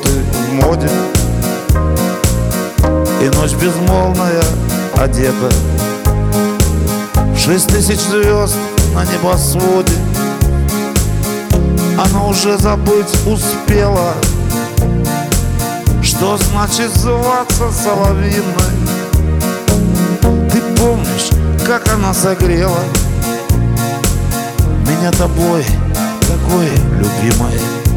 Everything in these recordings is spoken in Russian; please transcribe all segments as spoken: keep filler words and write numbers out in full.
ты в моде, и ночь безмолвная одета в шесть тысяч звезд на небосводе. Она уже забыть успела, что значит зваться соловьиной. Ты помнишь, как она согрела меня тобой, такой любимой.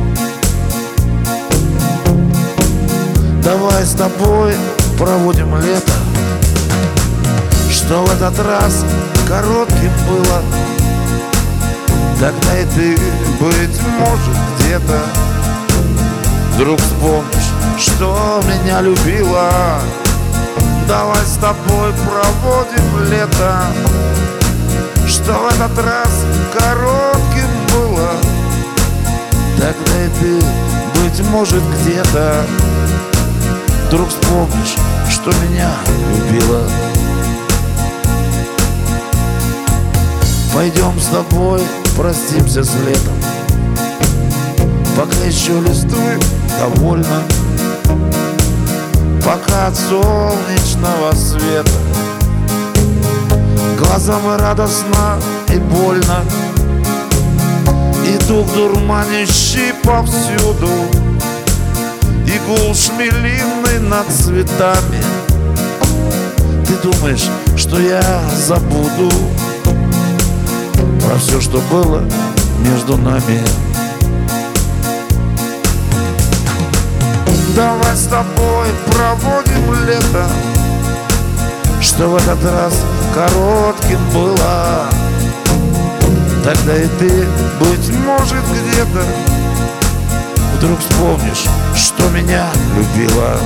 Давай с тобой проводим лето, что в этот раз коротким было. Тогда и ты, быть может, где-то вдруг вспомнишь, что меня любила. Давай с тобой проводим лето, что в этот раз коротким было. Тогда и ты, быть может, где-то вдруг вспомнишь, что меня любила. Пойдем с тобой простимся с летом, пока еще листвы довольно, пока от солнечного света глазам и радостно, и больно. И дух дурманящий повсюду, и гул шмелиный над цветами. Ты думаешь, что я забуду про все, что было между нами? Давай с тобой проводим лето, что в этот раз коротким было. Тогда и ты, быть может, где-то вдруг вспомнишь, что меня любила.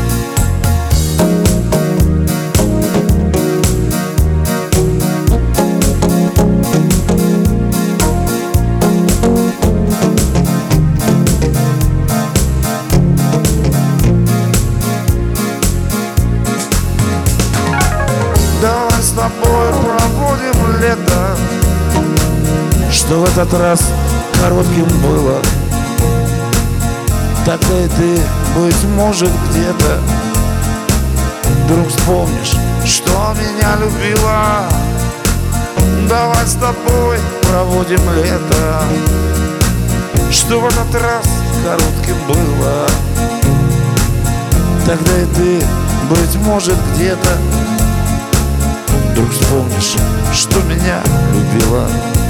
Давай с тобой проводим лето, что в этот раз коротким было. Тогда и ты, быть может, где-то вдруг вспомнишь, что меня любила. Давай с тобой проводим лето, что в этот раз коротким было. Тогда и ты, быть может, где-то вдруг вспомнишь, что меня любила.